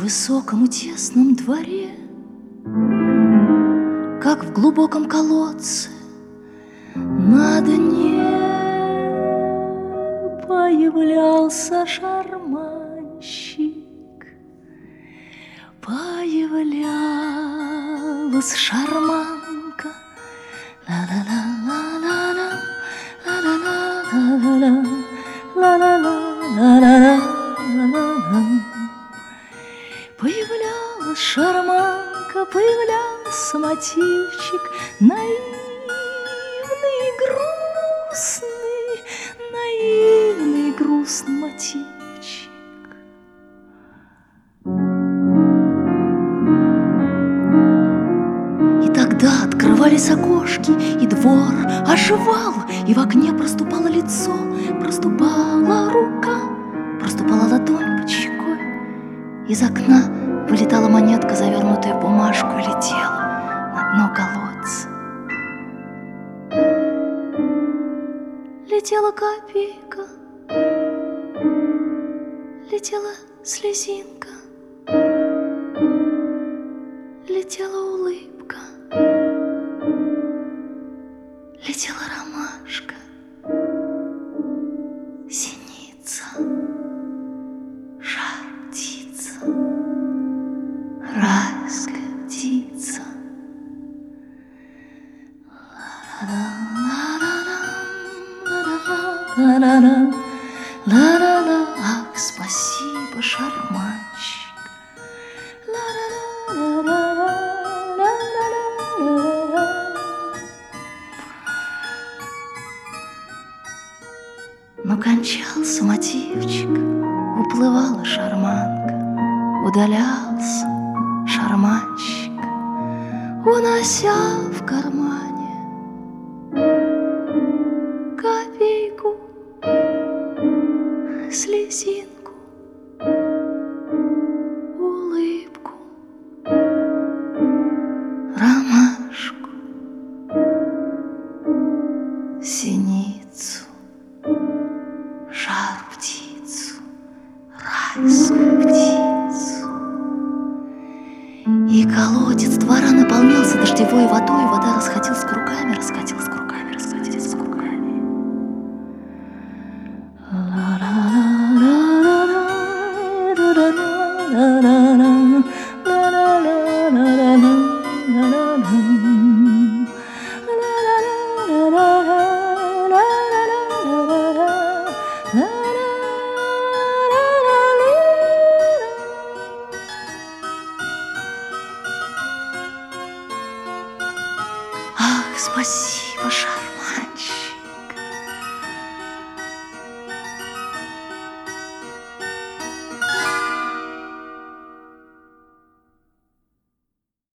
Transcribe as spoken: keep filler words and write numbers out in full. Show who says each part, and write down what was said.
Speaker 1: высоком и тесном дворе, как в глубоком колодце на дне, появлялся шарманщик. Появлялась шарманка. Ла-ла-ла-ла-ла-ла, ла-ла-ла-ла-ла, ла-ла-ла-ла-ла-ла. Появлялась шарманка, появлялся мотивчик, наивный и грустный, наивный и грустный мотивчик. И тогда открывались окошки, и двор оживал, и в окне проступало лицо, проступала рука, проступала ладонь под щекой. Из окна вылетала монетка, завернутая в бумажку, и летела на дно колодца. Летела копейка, летела слезинка, летела улыбка, летела ромашка, синица, жар птица, райская птица. Ла-ла-ла, ла-ла-ла, ах, спасибо, шарманщик. Ла-ла-ла-ла-ла-ла-ла-ла. Но кончался мотивчик, уплывала шарманка, удалялся шарманщик, унося в кармане копейку, слезинку, улыбку, ромашку, синицу, жар птицу, райскую птицу. И колодец двора наполнялся дождевой водой, и вода расходилась кругами, расходилась кругами, расходилась кругами. Ах, спасибо, шар.